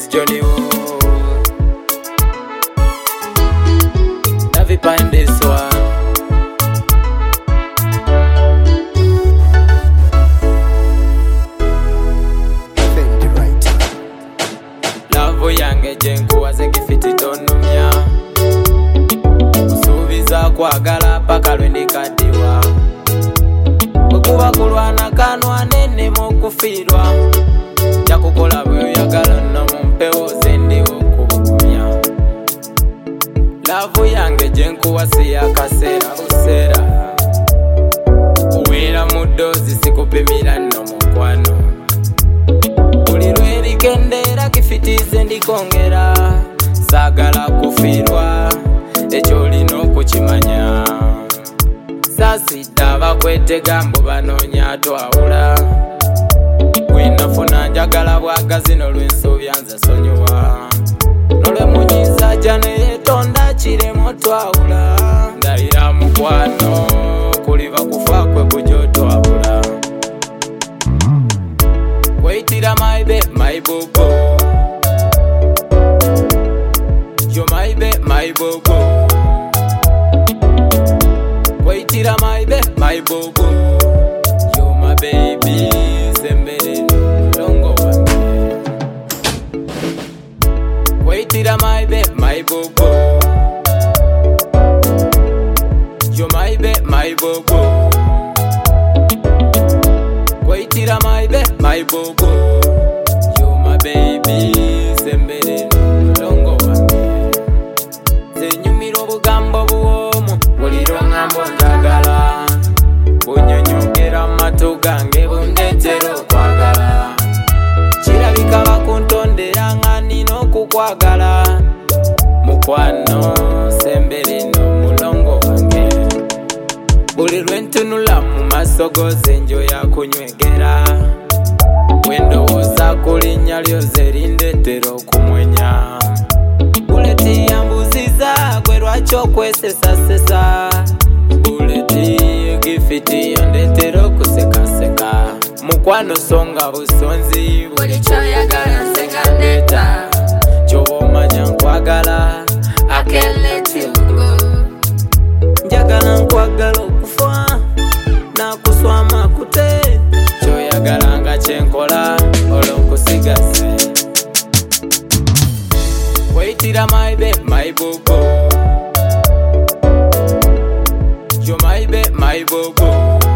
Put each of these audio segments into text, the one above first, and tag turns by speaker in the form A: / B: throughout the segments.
A: Johnny Wo. Never find this one. Love yange jenkuwa zekifiti tonumya. Kusubiza kwagala paka lwendikadiwa. Bwekuba kulwana kanwa nene mukufirwa. Jakukola bweyagala no mumpewo zendi okubumya. Love yange jenkuwa siya kasera busera. Uwera mudozi sikupimira no mukwano. Buli lwerikendera kifitize ndikongera. Sagala kufirwa ekyo olina okukimanya. Sasidde abakwetega mbu banoonya twawula. Bwenafuna njagala bwagazi n'olwensobya nze sonyiwa. N'olwemunyiza jja neyeetonda kiremu twawula. Ndayira mukwano kuliba kufa kwe kujja twawula. Wayitira my babe, my bobo. You're my babe, my bobo. Wayitira my babe, my bobo. You're my baby, sembere longo wange. Wayitira my babe, my bobo. You're my babe, my bobo. Wayitira my babe, my bobo. You're my baby, sembere longo wange. Zenyumira obugambo buwomu, buliro ngambo njagala. Bunyonyogera amatu gange bundetera okwagala. Kirabika bakuntondera nga nina okukwagala. Mukwano sembere n'omulongo wange. Buli lwentunula mu maaso go zenjoya kunywegera. Wendowooza ku linnya lyo ze lindetera okumwenya. Buleti yambuziza gwe lwaki okwesesasesa. Buleti gifiti yandetera okusekaseka. Mukwano songa busonzi buli kyoyagala nze nga ndeeta. Ky'oba omanya nkwagala I can't let you go. Njagala nkwagala okufa nakuswama kute. Kyoyagala nga kyenkola olw'onkusigaze. Wayitira my babe, my bobo. You're my babe, my bobo.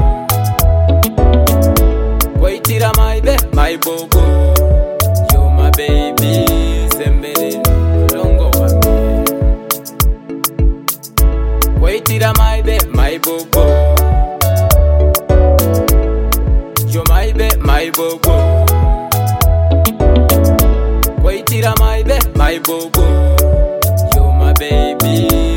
A: Wayitira my babe, my bobo. You're my baby, sembere longo wange. Wayitira my babe, my bobo. You're my babe, my bobo. Wayitira my babe, my bobo. You're my baby.